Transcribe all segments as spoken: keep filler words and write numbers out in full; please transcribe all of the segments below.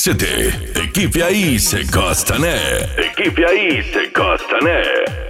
C D. Equipe aí, cê gosta, né? Equipe aí, cê gosta, né?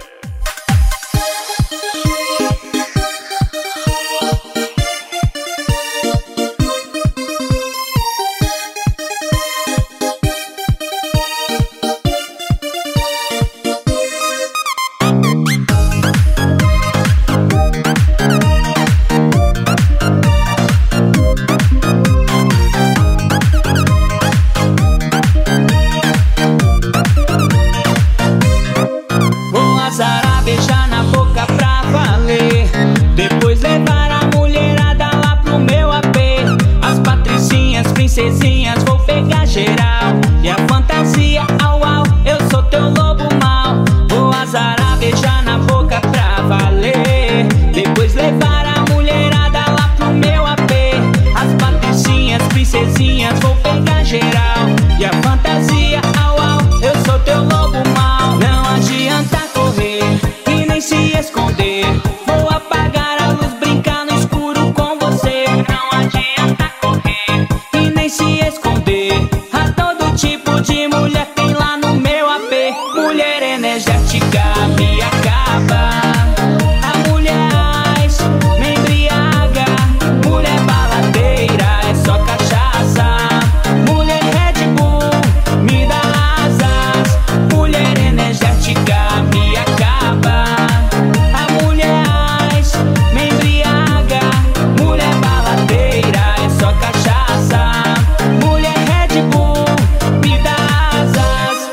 Princesinhas, vou pegar geral. E a fantasia, au au, eu sou teu lobo mau. Vou azarar, beijar na boca pra valer. Depois levar a mulherada lá pro meu A P. As patricinhas, princesinhas, vou pegar geral. E a fantasia, au au, eu sou teu lobo mau. Não adianta correr e nem se esconder. Vou apagar a luz, brincar no escuro com você. Não adianta correr e nem se esconder. A todo tipo de mulher tem lá no meu A P. Mulher energética me acaba. A mulher ice me embriaga. Mulher baladeira é só cachaça. Mulher Red Bull me dá asas. Mulher energética me acaba. A mulher ice me embriaga. Mulher baladeira é só cachaça. Mulher Red Bull me dá asas.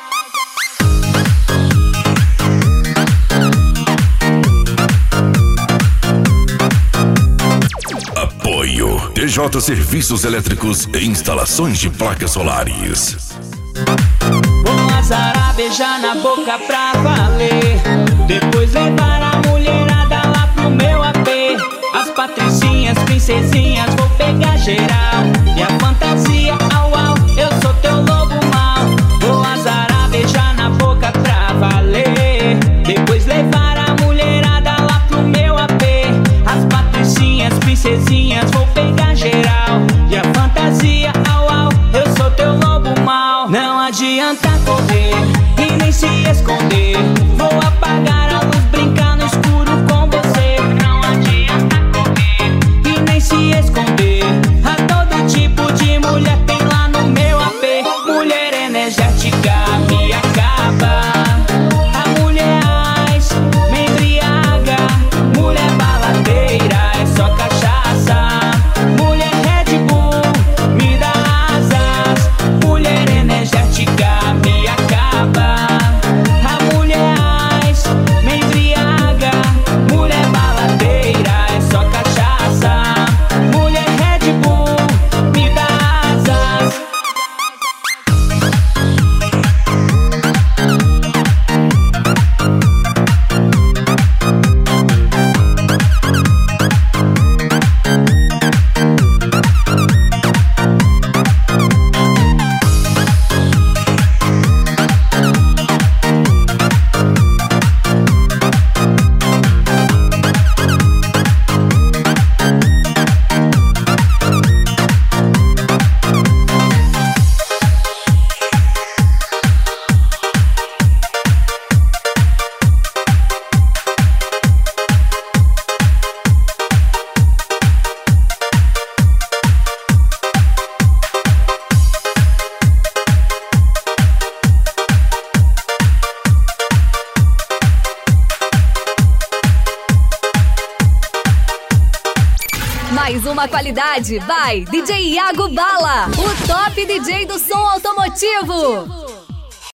Apoio D J Serviços Elétricos e Instalações de Placas Solares. Vou azarar, beijar na boca pra valer. Depois levar a mulherada lá pro meu A P. As patricinhas, princesinhas, vou pegar geral. E a fantasia, au au, eu sou teu lobo mau. Vou azarar, beijar na boca pra valer. Depois levar a mulherada lá pro meu A P. As patricinhas, princesinhas, vou pegar geral. E a fantasia, au au, eu sou teu lobo mau. Não adianta correr e nem se esconder. Vou apagar a luz, brincar no escuro com você. Não adianta correr e nem se esconder. A todo tipo de mulher tem lá no meu A P. Mulher energética me acaba. A mulher ice me embriaga. Mulher baladeira é só cachaça. Mulher Red Bull me dá asas. Mulher energética me acaba. A mulher ice me embriaga. Mulher baladeira é só cachaça. Mulher Red Bull me dá asas. Mais uma qualidade, vai D J Iago Bala, o top D J do som automotivo.